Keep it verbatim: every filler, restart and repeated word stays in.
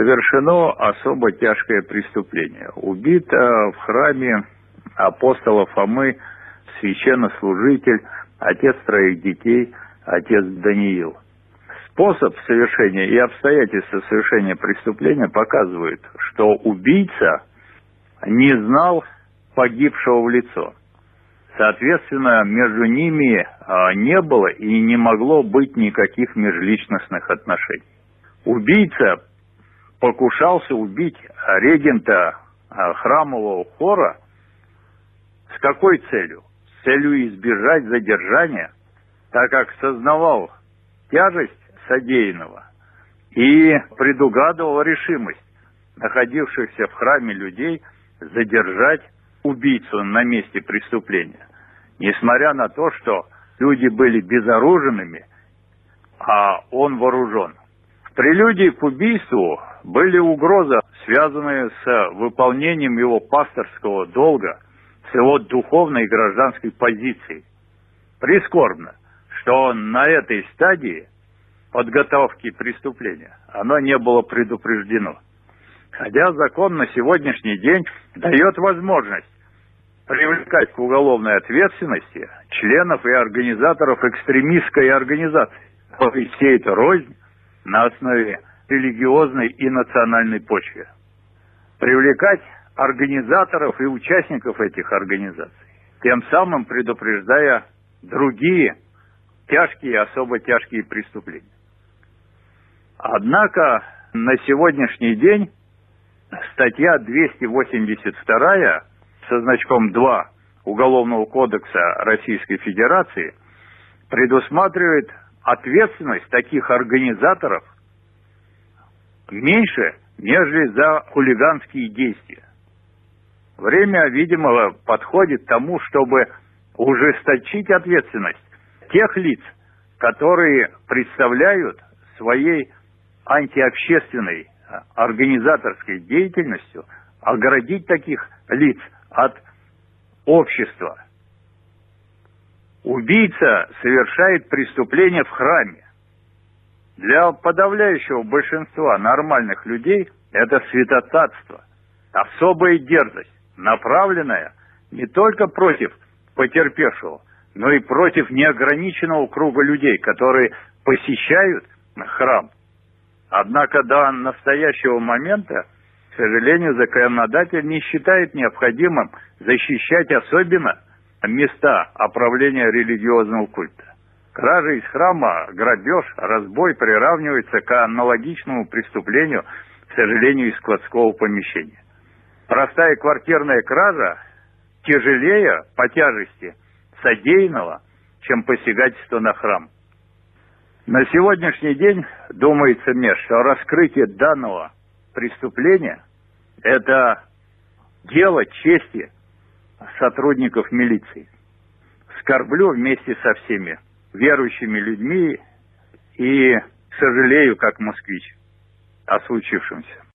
совершено особо тяжкое преступление. Убит в храме апостола Фомы священнослужитель, отец троих детей, отец Даниил. Способ совершения и обстоятельства совершения преступления показывают, что убийца не знал погибшего в лицо. Соответственно, между ними не было и не могло быть никаких межличностных отношений. Убийца покушался убить регента храмового хора с какой целью? С целью избежать задержания, так как сознавал тяжесть содеянного и предугадывал решимость находившихся в храме людей задержать убийцу на месте преступления. Несмотря на то, что люди были безоружными, а он вооружен. В прелюдии к убийству были угрозы, связанные с выполнением его пасторского долга, с его духовной и гражданской позицией. Прискорбно, что на этой стадии подготовки преступления оно не было предупреждено. Хотя закон на сегодняшний день дает возможность привлекать к уголовной ответственности членов и организаторов экстремистской организации, которые сеют рознь на основе религиозной и национальной почвы. Привлекать организаторов и участников этих организаций, тем самым предупреждая другие тяжкие, особо тяжкие преступления. Однако на сегодняшний день статья двести восемьдесят два со значком два Уголовного кодекса Российской Федерации предусматривает ответственность таких организаторов меньше, нежели за хулиганские действия. Время, видимо, подходит к тому, чтобы ужесточить ответственность тех лиц, которые представляют своей антиобщественной организаторской деятельностью, оградить таких лиц от общества. Убийца совершает преступление в храме. Для подавляющего большинства нормальных людей это святотатство, особая дерзость, направленная не только против потерпевшего, но и против неограниченного круга людей, которые посещают храм. Однако до настоящего момента, к сожалению, законодатель не считает необходимым защищать особенно места оправления религиозного культа. Кража из храма, грабеж, разбой приравнивается к аналогичному преступлению, к сожалению, из складского помещения. Простая квартирная кража тяжелее по тяжести содеянного, чем посягательство на храм. На сегодняшний день думается мне, что раскрытие данного преступления – это дело чести сотрудников милиции. Скорблю вместе со всеми верующими людьми и сожалею, как москвич, о случившемся.